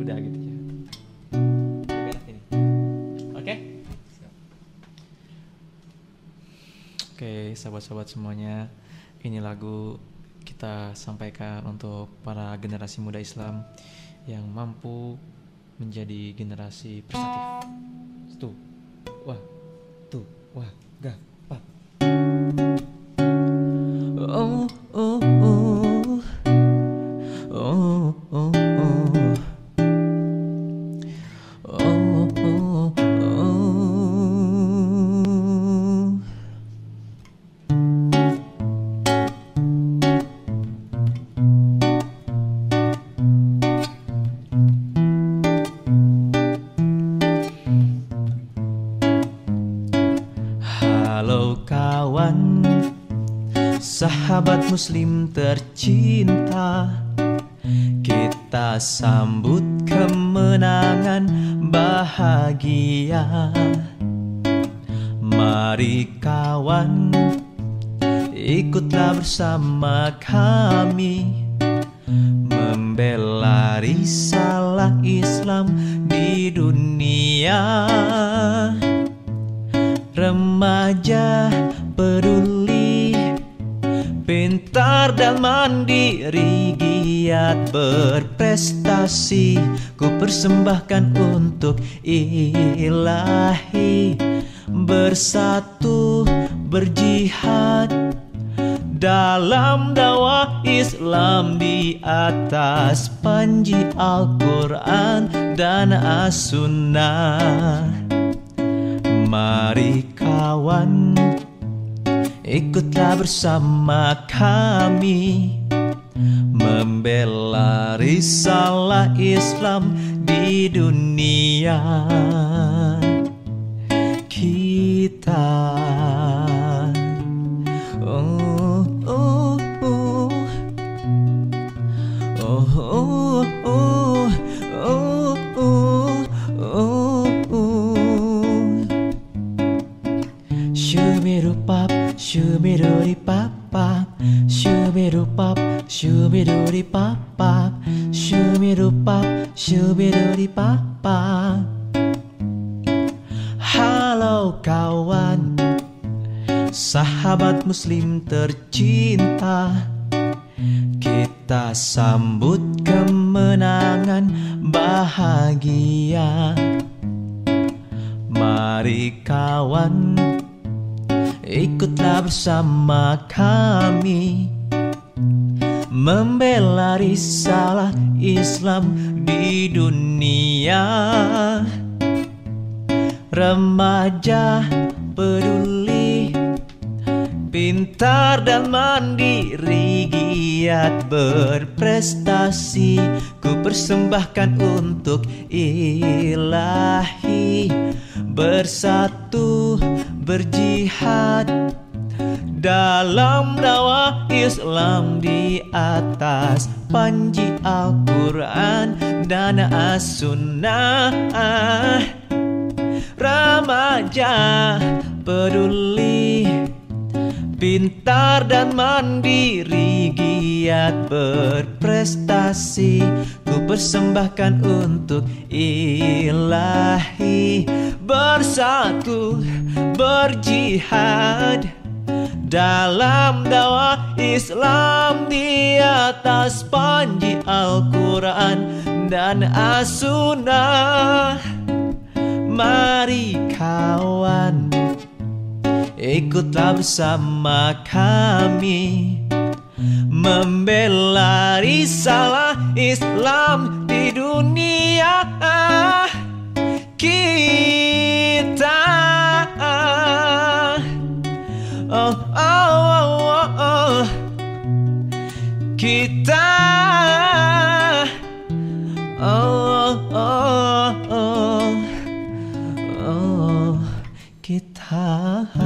udah gitu ya. Beres ini. Oke? Oke, sahabat-sahabat semuanya, ini lagu kita sampaikan untuk para generasi muda Islam yang mampu menjadi generasi prestatif. Wah, gak, pak. Oh, oh, oh, oh, oh, oh, oh, oh, oh. Halo kawan, sahabat muslim tercinta, kita sambut kemenangan bahagia. Mari kawan, ikutlah bersama kami membela risalah Islam di dunia. Remaja peduli, pintar dan mandiri, giat berprestasi, ku persembahkan untuk ilahi. Bersatu berjihad dalam dakwah Islam di atas panji Al-Quran dan As-Sunnah. Mari kawan, ikutlah bersama kami membela risalah Islam di dunia kita. Oh, oh, oh. Oh, oh, oh. Oh, oh, oh, oh. Shubidupap, shubiduripapap, shubidupap, shubiduripapap, shubidupap, shubiduripapap. Halo kawan, sahabat muslim tercinta, kita sambut kemenangan bahagia. Mari kawan, ikutlah bersama kami membela risalah Islam di dunia. Remaja peduli, pintar dan mandiri, giat berprestasi, ku persembahkan untuk ilahi. Bersatu berjihad dalam dakwah Islam di atas panji Al-Quran dan As-Sunnah. Remaja peduli, pintar dan mandiri, giat berprestasi, ku persembahkan untuk ilahi. Bersatu berjihad dalam dakwah Islam di atas panji Al-Quran dan As-Sunnah. Mari kawan, ikutlah bersama kami membela risalah Islam di dunia kita. Oh, oh, oh, oh. Kita. Oh, oh, oh, oh. Kita.